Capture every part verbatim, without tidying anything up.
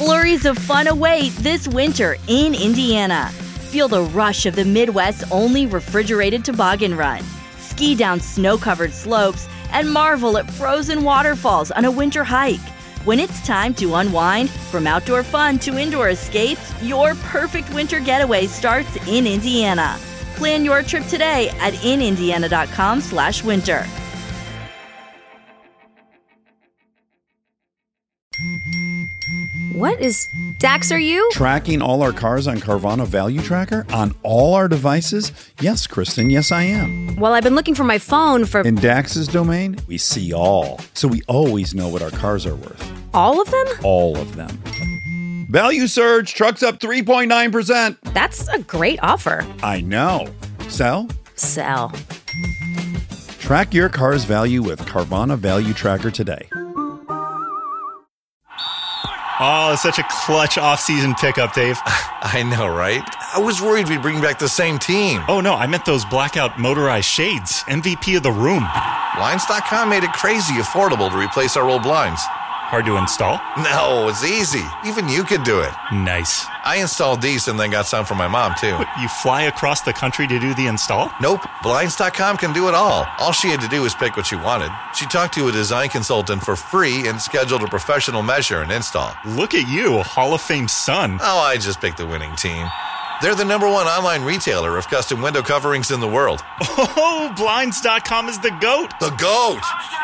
Flurries of fun await this winter in Indiana. Feel the rush of the Midwest's only refrigerated toboggan run. Ski down snow-covered slopes and marvel at frozen waterfalls on a winter hike. When it's time to unwind, from outdoor fun to indoor escapes, your perfect winter getaway starts in Indiana. Plan your trip today at in indiana dot com slash winter. What is Dax, are you? Tracking all our cars on Carvana Value Tracker on all our devices? Yes, Kristen, yes, I am. Well, I've been looking for my phone for... In Dax's domain, we see all. So we always know what our cars are worth. All of them? All of them. Value surge, trucks up three point nine percent. That's a great offer. I know. Sell? Sell. Track your car's value with Carvana Value Tracker today. Oh, such a clutch off-season pickup, Dave. I know, right? I was worried we'd bring back the same team. Oh, no, I meant those blackout motorized shades. M V P of the room. Blinds dot com made it crazy affordable to replace our old blinds. Hard to install? No, it's easy. Even you could do it. Nice. I installed these and then got some for my mom, too. What, you fly across the country to do the install? Nope. Blinds dot com can do it all. All she had to do was pick what she wanted. She talked to a design consultant for free and scheduled a professional measure and install. Look at you, Hall of Fame son. Oh, I just picked the winning team. They're the number one online retailer of custom window coverings in the world. Oh, Blinds dot com is the GOAT. The GOAT!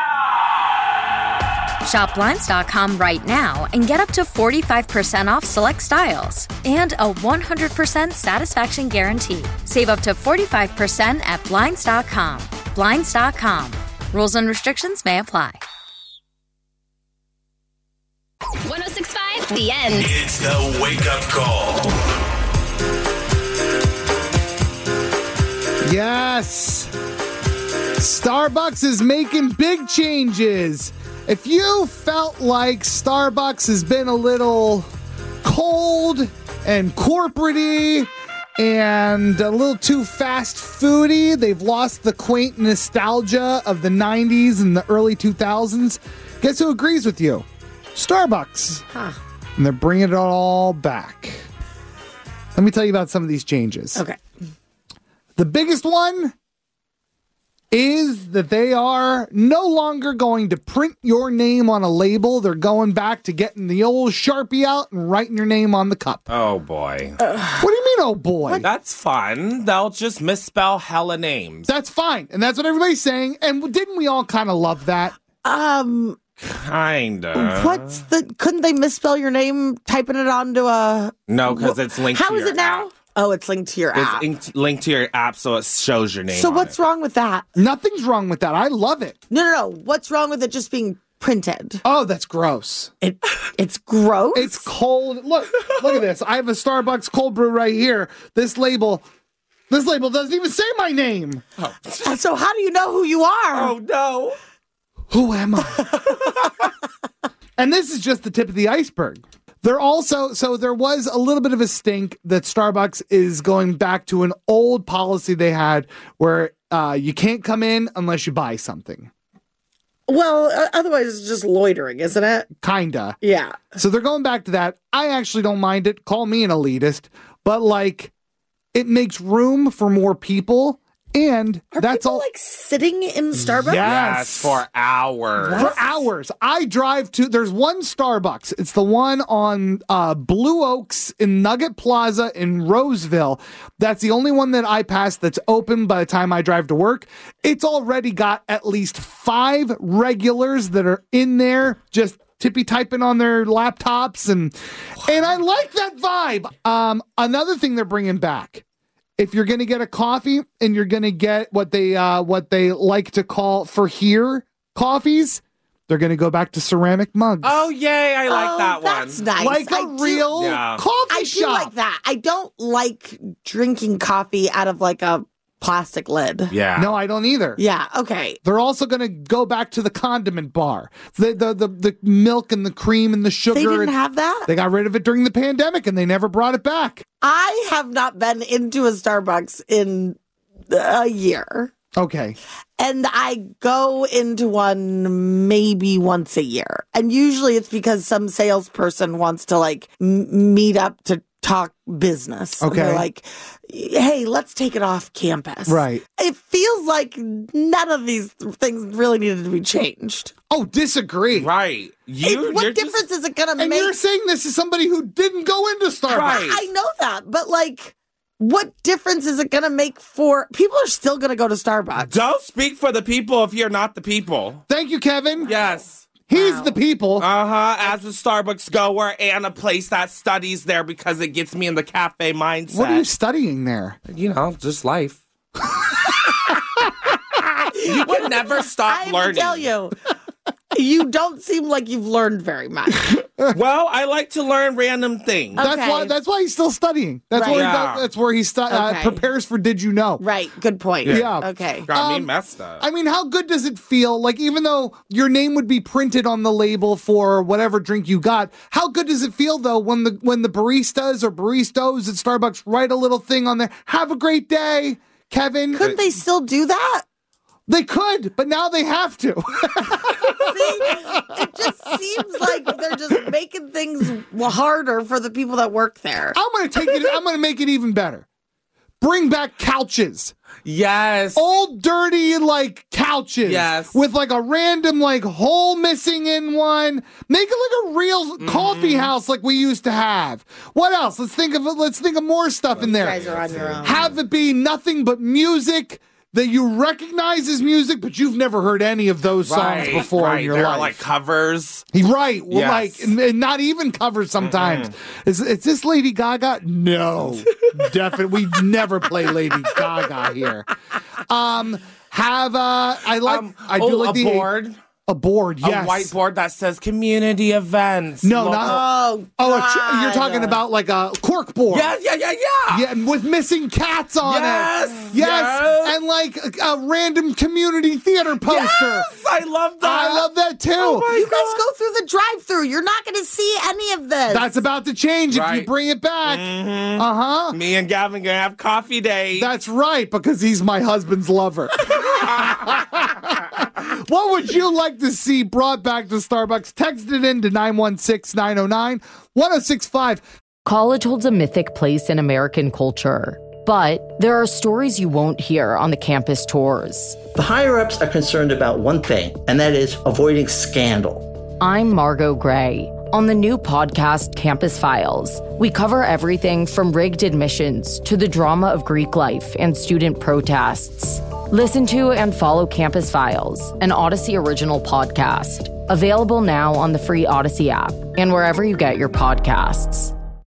Shop Blinds dot com right now and get up to forty-five percent off select styles and a one hundred percent satisfaction guarantee. Save up to forty-five percent at Blinds dot com. Blinds dot com. Rules and restrictions may apply. one oh six point five The End. It's the wake-up call. Yes! Starbucks is making big changes. If you felt like Starbucks has been a little cold and corporate-y and a little too fast foody, they've lost the quaint nostalgia of the nineties and the early two thousands, guess who agrees with you? Starbucks. Huh. And they're bringing it all back. Let me tell you about some of these changes. Okay. The biggest one is that they are no longer going to print your name on a label. They're going back to getting the old Sharpie out and writing your name on the cup. Oh, boy. Uh, what do you mean, oh, boy? What? That's fun. They'll just misspell hella names. That's fine. And that's what everybody's saying. And didn't we all kind of love that? Um, Kinda. What's the... Couldn't they misspell your name typing it onto a... No, because it's linked How to is your it now? app. Oh, it's linked to your It's app. in- linked to your app, so it shows your name So on what's it. wrong with that? Nothing's wrong with that. I love it. No, no, no. What's wrong with it just being printed? Oh, that's gross. It, it's gross? It's cold. Look, look at this. I have a Starbucks cold brew right here. This label, this label doesn't even say my name. Oh. So how do you know who you are? Oh, no. Who am I? And this is just the tip of the iceberg. They're also, so there was a little bit of a stink that Starbucks is going back to an old policy they had where uh, you can't come in unless you buy something. Well, uh, otherwise it's just loitering, isn't it? Kinda. Yeah. So they're going back to that. I actually don't mind it. Call me an elitist. But like, it makes room for more people. And Are that's people all. like sitting in Starbucks? Yes, for hours. For hours. I drive to, there's one Starbucks. It's the one on uh, Blue Oaks in Nugget Plaza in Roseville. That's the only one that I pass that's open by the time I drive to work. It's already got at least five regulars that are in there just tippy typing on their laptops. And, and I like that vibe. Um, another thing they're bringing back. If you're going to get a coffee and you're going to get what they uh, what they like to call for here coffees, they're going to go back to ceramic mugs. Oh, yay. I like oh, that that's one. nice. Like I a do- real Yeah. coffee I shop. do like that. I don't like drinking coffee out of like a plastic lid. Yeah. No, I don't either. Yeah, okay. They're also going to go back to the condiment bar. The, the the the milk and the cream and the sugar. They didn't and- have that? They got rid of it during the pandemic and they never brought it back. I have not been into a Starbucks in a year. Okay. And I go into one maybe once a year. And usually it's because some salesperson wants to like m- meet up to talk business. Okay. And they're like, hey, let's take it off campus. Right. It feels like none of these things really needed to be changed. Oh, disagree. Right. You, It- what you're difference just, is it going to And make? you're saying this is somebody who didn't go into Starbucks. Right. I know that, but like, what difference is it going to make for people are still going to go to Starbucks? Don't speak for the people if you're not the people. Thank you, Kevin. Yes. He's Wow. the people. Uh-huh. As a Starbucks goer and a place that studies there because it gets me in the cafe mindset. What are you studying there? You know, just life. You would never stop I learning. tell you, you don't seem like you've learned very much. Well, I like to learn random things. Okay. That's why. That's why he's still studying. That's Right. where. Yeah. He, that's where he stu- uh, Okay. prepares for. Did you know? Right. Good point. Yeah. Okay. Got me Um, messed up. I mean, how good does it feel? Like, even though your name would be printed on the label for whatever drink you got, how good does it feel though when the when the baristas or baristos at Starbucks write a little thing on there? Have a great day, Kevin. Couldn't they still do that? They could, but now they have to. See, it just seems like they're just making things harder for the people that work there. I'm gonna take it. I'm gonna make it even better. Bring back couches. yes. Old dirty like couches. Yes. With like a random like hole missing in one. Make it like a real coffee house like we used to have. What else? Let's think of it. Let's think of more stuff in You there. guys are on your own. Have it be nothing but music that you recognize as music, but you've never heard any of those songs Right, before right. in your They're life. like covers. Right. Well, Yes. like, and, and not even covers sometimes. Is, is this Lady Gaga? No. Definitely. We never play Lady Gaga here. Um, have, uh, I like, Um, I do oh, like a the board. A board, yes. A whiteboard that says community events. No, Local- not. Oh, Oh, a ch- God. you're talking about like a cork board. Yeah, yeah, yeah, yeah. Yeah, and with missing cats on Yes, it. Yes. yes. And like a, a random community theater poster. Yes, I love that. I love that too. Oh my You guys go through the drive-through. You're not going to see any of this. That's about to change if you Right. bring it back. Mhm. Uh huh. Me and Gavin gonna have coffee days. That's right, because he's my husband's lover. What would you like to see brought back to Starbucks? Text it in to nine one six, nine oh nine, one oh six five. College holds a mythic place in American culture, but there are stories you won't hear on the campus tours. The higher-ups are concerned about one thing, and that is avoiding scandal. I'm Margot Gray. On the new podcast, Campus Files, we cover everything from rigged admissions to the drama of Greek life and student protests. Listen to and follow Campus Files, an Odyssey original podcast. Available now on the free Odyssey app and wherever you get your podcasts.